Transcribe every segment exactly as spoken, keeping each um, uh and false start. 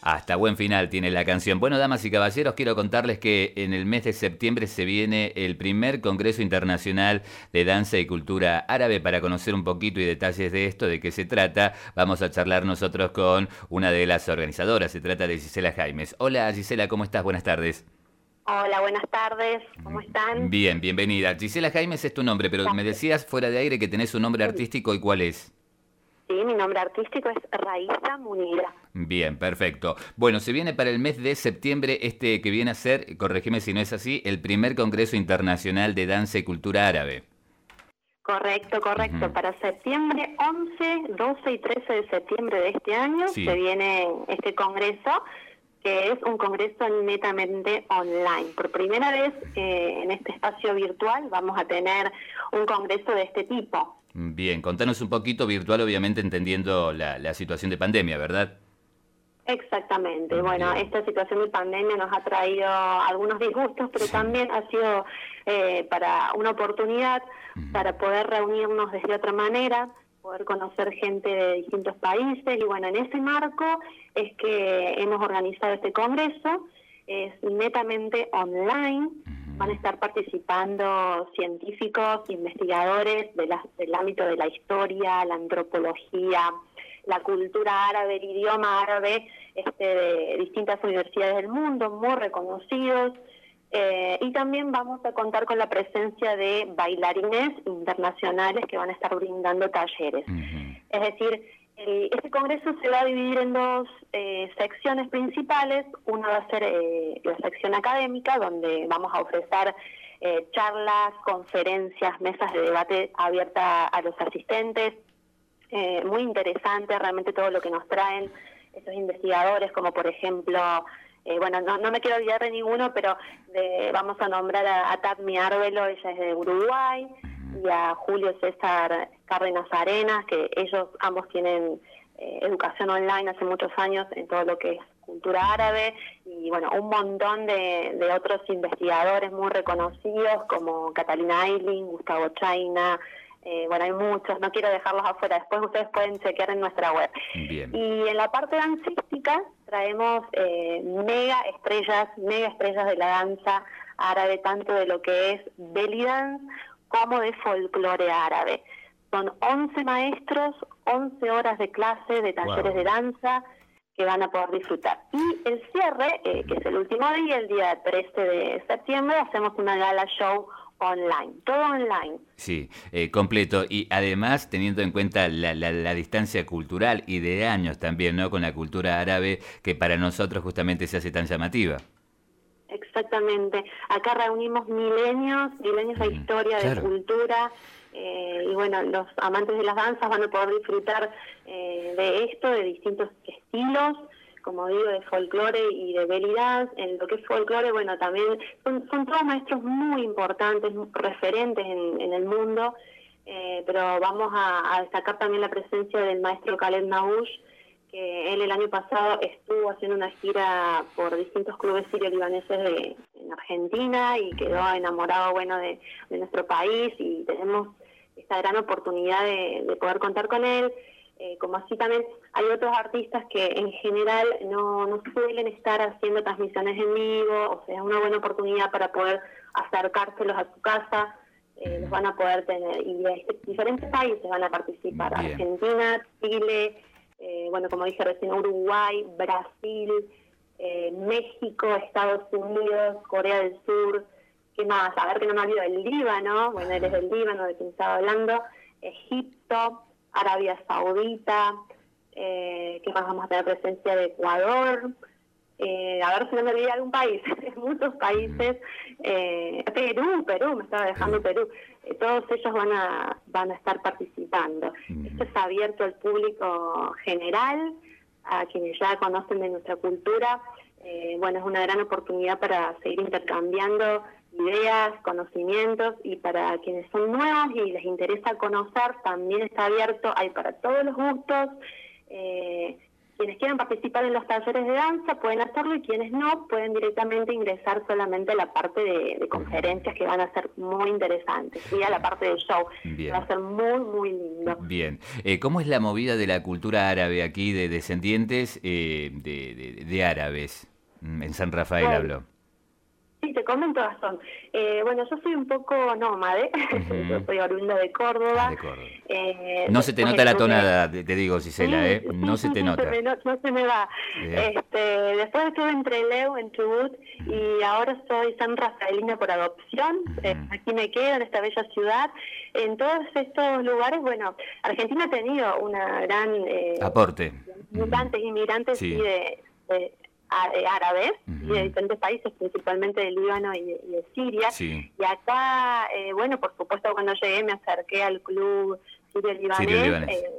Hasta buen final tiene la canción. Bueno, damas y caballeros, quiero contarles que en el mes de septiembre se viene el primer Congreso Internacional de Danza y Cultura Árabe. Para conocer un poquito y detalles de esto, de qué se trata, vamos a charlar nosotros con una de las organizadoras. Se trata de Gisela Jaimes. Hola Gisela, ¿cómo estás? Buenas tardes. Hola, buenas tardes, ¿cómo están? Bien, bienvenida. Gisela Jaimes es tu nombre, pero Gracias. me decías fuera de aire que tenés un nombre artístico, ¿y cuál es? Sí, mi nombre artístico es Raíza Munira. Bien, perfecto. Bueno, se viene para el mes de septiembre este que viene a ser, corregime si no es así, el primer Congreso Internacional de Danza y Cultura Árabe. Correcto, correcto. Uh-huh. Para septiembre once, doce y trece de septiembre de este año Sí. se viene este congreso, que es un congreso netamente online. Por primera vez eh, en este espacio virtual vamos a tener un congreso de este tipo. Bien, contanos un poquito virtual, obviamente entendiendo la, la situación de pandemia, ¿verdad? Exactamente. Bueno, Bien. esta situación de pandemia nos ha traído algunos disgustos, pero Sí. también ha sido eh, para una oportunidad Uh-huh. para poder reunirnos desde otra manera, poder conocer gente de distintos países, y bueno, en ese marco es que hemos organizado este congreso. Es netamente online. Uh-huh. Van a estar participando científicos, investigadores de la, del ámbito de la historia, la antropología, la cultura árabe, el idioma árabe, este, de distintas universidades del mundo, muy reconocidos. Eh, y también vamos a contar con la presencia de bailarines internacionales que van a estar brindando talleres. Uh-huh. Es decir, el, este congreso se va a dividir en dos eh, secciones principales. Una va a ser eh, la sección académica, donde vamos a ofrecer eh, charlas, conferencias, mesas de debate abiertas a los asistentes. Eh, muy interesante realmente todo lo que nos traen estos investigadores, como por ejemplo... Eh, bueno, no, no me quiero olvidar de ninguno, pero de, vamos a nombrar a, a Tadmi Arbelo, ella es de Uruguay, y a Julio César Cárdenas Arenas, que ellos ambos tienen eh, educación online hace muchos años en todo lo que es cultura árabe, y bueno, un montón de, de otros investigadores muy reconocidos como Catalina Ayling, Gustavo Chaina. Eh, bueno, hay muchos, no quiero dejarlos afuera, después ustedes pueden chequear en nuestra web. Bien. Y en la parte dancística traemos eh, mega estrellas, mega estrellas de la danza árabe, tanto de lo que es belly dance como de folclore árabe. Son once maestros, once horas de clase, de talleres Wow. de danza que van a poder disfrutar. Y el cierre, eh, que es el último día, el día trece de septiembre, hacemos una gala show online, todo online. Sí, eh, completo. Y además, teniendo en cuenta la, la, la distancia cultural y de años también, ¿no? Con la cultura árabe, que para nosotros justamente se hace tan llamativa. Exactamente. Acá reunimos milenios, milenios de historia, Claro. de cultura, eh, y bueno, los amantes de las danzas van a poder disfrutar eh, de esto, de distintos estilos, como digo, de folclore y de belly dance. En lo que es folclore, bueno, también son, son todos maestros muy importantes, referentes en, en el mundo, eh, pero vamos a, a destacar también la presencia del maestro Khaled Naoush, que él el año pasado estuvo haciendo una gira por distintos clubes sirio-libaneses de, en Argentina, y quedó enamorado, bueno, de, de nuestro país, y tenemos esta gran oportunidad de, de poder contar con él. Eh, como así también hay otros artistas que en general no, no suelen estar haciendo transmisiones en vivo, o sea, es una buena oportunidad para poder acercárselos a su casa. Eh, los van a poder tener, y de diferentes países van a participar: Bien. Argentina, Chile, eh, bueno, como dije recién, Uruguay, Brasil, eh, México, Estados Unidos, Corea del Sur. ¿Qué más? A ver, que no me olvido, el Líbano, bueno, él es del Líbano, de quien estaba hablando, Egipto, Arabia Saudita, eh, ¿qué más vamos a tener? Presencia de Ecuador, eh, a ver si no me olvidé algún país, muchos países, eh, Perú, Perú, me estaba dejando Perú, eh, todos ellos van a van a estar participando. Uh-huh. Esto es abierto al público general, a quienes ya conocen de nuestra cultura. Eh, bueno, es una gran oportunidad para seguir intercambiando ideas, conocimientos, y para quienes son nuevos y les interesa conocer, también está abierto, hay para todos los gustos, eh, quienes quieran participar en los talleres de danza pueden hacerlo, y quienes no pueden directamente ingresar solamente a la parte de, de conferencias, que van a ser muy interesantes, y a la parte del show. Bien. Va a ser muy, muy lindo. Bien. Eh, ¿Cómo es la movida de la cultura árabe aquí, de descendientes eh, de, de, de árabes? En San Rafael Bueno, hablo. Sí, te comento, Gastón. Eh, bueno, yo soy un poco nómade. Uh-huh. Yo soy oriunda de Córdoba. Ah, de Córdoba. Eh, no se te nota la tonada, te, te digo, Gisela, ¿eh? No sí, se te sí, nota. Se me, no, no se me va. Este, después estuve en Trelew, en Chubut, uh-huh. y ahora soy san rafaelina por adopción. Uh-huh. eh, aquí me quedo, en esta bella ciudad. En todos estos lugares, bueno, Argentina ha tenido una gran... Eh, aporte. Inmigrantes, uh-huh. inmigrantes sí. y de... de árabes, uh-huh. y de diferentes países, principalmente de Líbano y de, y de Siria. Sí. Y acá, eh, bueno, por supuesto, cuando llegué me acerqué al club sirio-libanés, sirio-libanés. eh,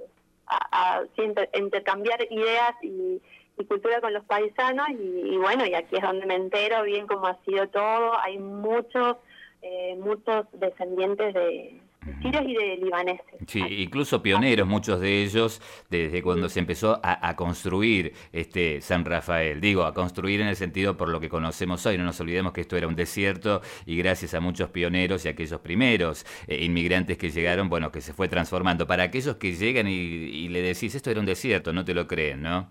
a, a sí, inter, intercambiar ideas y, y cultura con los paisanos, y, y bueno, y aquí es donde me entero bien cómo ha sido todo. Hay muchos, eh, muchos descendientes de... sirios y de libaneses. Sí, incluso pioneros, muchos de ellos, desde cuando se empezó a, a construir este San Rafael. Digo, a construir en el sentido por lo que conocemos hoy. No nos olvidemos que esto era un desierto, y gracias a muchos pioneros y a aquellos primeros eh, inmigrantes que llegaron, bueno, que se fue transformando. Para aquellos que llegan y, y le decís, esto era un desierto, no te lo creen, ¿no?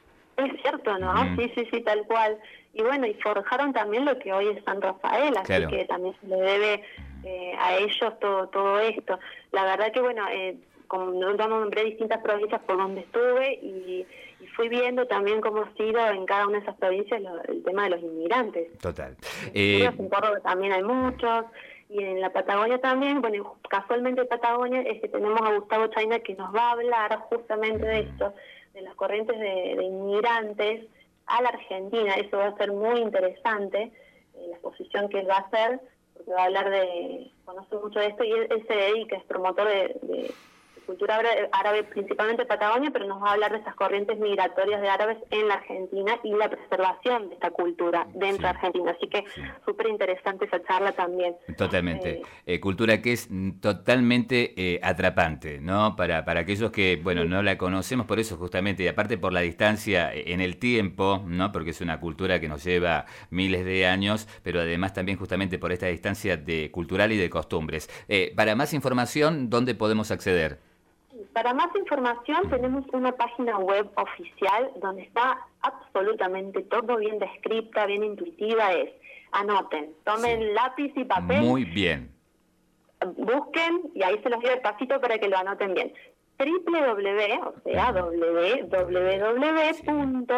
Es cierto, ¿no? Uh-huh. Sí, sí, sí, tal cual. Y bueno, y forjaron también lo que hoy es San Rafael, así claro. que también se le debe eh, a ellos todo todo esto. La verdad que, bueno, eh, como yo nombré distintas provincias por donde estuve, y, y fui viendo también cómo ha sido en cada una de esas provincias lo, el tema de los inmigrantes. Total. Eh... En Córdoba también hay muchos, y en la Patagonia también. Bueno, casualmente en Patagonia es que tenemos a Gustavo Chaina, que nos va a hablar justamente de esto, de las corrientes de, de inmigrantes a la Argentina. Eso va a ser muy interesante, eh, la exposición que él va a hacer, porque va a hablar de, conoce mucho de esto, y él, él se dedica, es promotor de, de cultura árabe, principalmente Patagonia, pero nos va a hablar de esas corrientes migratorias de árabes en la Argentina y la preservación de esta cultura dentro sí. de Argentina. Así que sí. súper interesante esa charla también. Totalmente. Eh, eh, cultura que es totalmente eh, atrapante, ¿no? Para, para aquellos que, bueno, sí. no la conocemos, por eso justamente, y aparte por la distancia en el tiempo, ¿no? Porque es una cultura que nos lleva miles de años, pero además también justamente por esta distancia de cultural y de costumbres. Eh, para más información, ¿dónde podemos acceder? Para más información tenemos una página web oficial donde está absolutamente todo bien descripta, bien intuitiva. Es, anoten, tomen sí. lápiz y papel. Muy bien. Busquen, y ahí se los doy despacito para que lo anoten bien. www, o sea, www. Sí.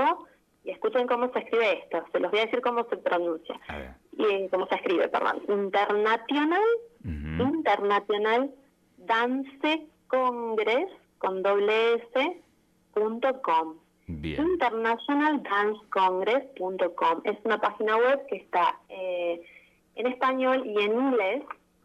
Y escuchen cómo se escribe esto, se los voy a decir cómo se pronuncia. A ver. Y cómo se escribe, perdón. International, uh-huh. International Dance Congress, con doble S, punto com. Bien. international dance congress punto com. Es una página web que está eh, en español y en inglés.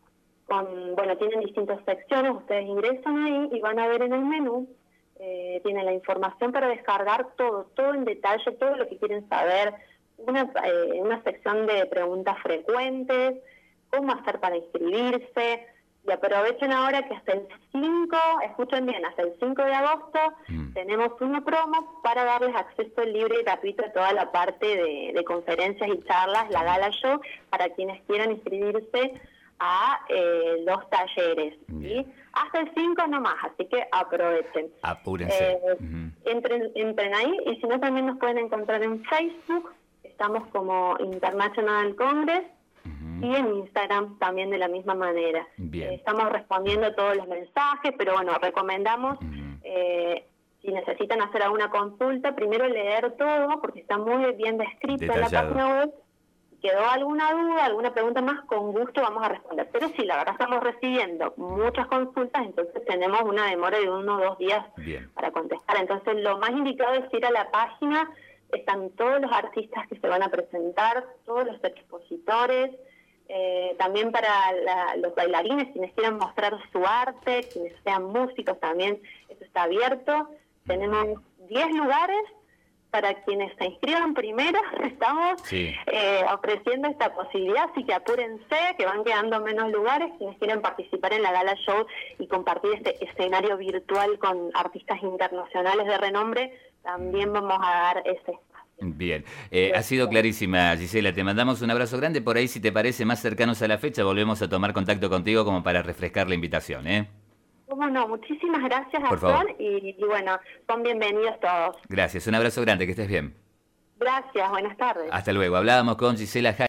Con, bueno, tienen distintas secciones. Ustedes ingresan ahí y van a ver en el menú, eh, tienen la información para descargar todo, todo en detalle, todo lo que quieren saber. Una, eh, una sección de preguntas frecuentes, cómo hacer para inscribirse. Y aprovechen ahora que hasta el cinco, escuchen bien, hasta el cinco de agosto mm. tenemos una promo para darles acceso libre y gratuito a toda la parte de, de conferencias y charlas, la Gala Show, para quienes quieran inscribirse a eh, los talleres. ¿Sí? Hasta el cinco nomás, así que aprovechen. Apúrense. Eh, uh-huh. entren, entren ahí, y si no, también nos pueden encontrar en Facebook, estamos como International Congress, y en Instagram también de la misma manera. Eh, estamos respondiendo todos los mensajes, pero bueno, recomendamos, uh-huh. eh, si necesitan hacer alguna consulta, primero leer todo, porque está muy bien descrito en la página web. ¿Quedó alguna duda, alguna pregunta más? Con gusto vamos a responder. Pero sí, la verdad estamos recibiendo muchas consultas, entonces tenemos una demora de uno o dos días bien. Para contestar. Entonces lo más indicado es ir a la página, están todos los artistas que se van a presentar, todos los expositores, Eh, también para la, los bailarines, quienes quieran mostrar su arte, quienes sean músicos también, eso está abierto. Tenemos diez lugares para quienes se inscriban primero. Estamos sí. eh, ofreciendo esta posibilidad, así que apúrense, que van quedando menos lugares. Quienes quieran participar en la Gala Show y compartir este escenario virtual con artistas internacionales de renombre, también vamos a dar ese espacio. Bien, eh, ha sido clarísima, Gisela, te mandamos un abrazo grande. Por ahí, si te parece, más cercanos a la fecha, volvemos a tomar contacto contigo como para refrescar la invitación, ¿eh? Cómo no, muchísimas gracias, Por Gastón, favor. y, y bueno, son bienvenidos todos. Gracias, un abrazo grande, que estés bien. Gracias, buenas tardes. Hasta luego, hablábamos con Gisela Jai.